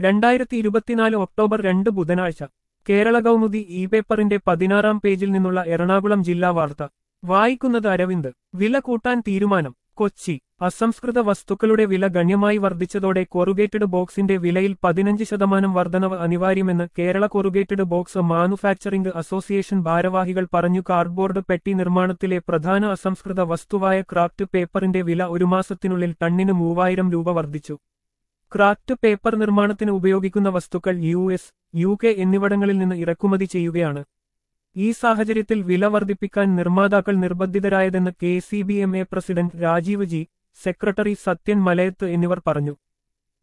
2024 October 2 ബുധനാഴ്ച Kerala Kaumudi E പേപ്പറിന്റെ 16-ാം പേജിൽ നിന്നുള്ള എറണാകുളം ജില്ലാ വാർത്ത വായിക്കുന്നത് അരവിന്ദ്. വില കൂട്ടാൻ തീരുമാനം. കൊച്ചി. അസംസ്കൃത വസ്തുക്കളുടെ വില ഗണ്യമായി വർദ്ധിച്ചതോടെ കൊറുഗേറ്റഡ് ബോക്സിന്റെ വിലയിൽ 15% വർധനവ് അനിവാര്യമെന്ന് Kerala corrugated box manufacturing association ഭാരവാഹികൾ പറഞ്ഞു. കാർഡ്ബോർഡ് പെട്ടി നിർമ്മാണത്തിലെ പ്രധാന അസംസ്കൃത വസ്തുവായ ക്രാഫ്റ്റ് പേപ്പറിന്റെ വില ഒരു മാസത്തിനുള്ളിൽ ടണ്ണിന് 3000 രൂപ വർദ്ധിച്ചു. ക്രാഫ്റ്റ് പേപ്പർ നിർമ്മാണത്തിന് ഉപയോഗിക്കുന്ന വസ്തുക്കൾ US, UK എന്നിവിടങ്ങളിൽ നിന്ന് ഇറക്കുമതി ചെയ്യുകയാണ്. ഈ സാഹചര്യത്തിൽ വില വർദ്ധിപ്പിക്കാൻ നിർമ്മാതാക്കൾ നിർബന്ധിതരായതെന്ന് KCBMA president Rajeev G, secretary Sathyan Malayath എന്നിവർ പറഞ്ഞു.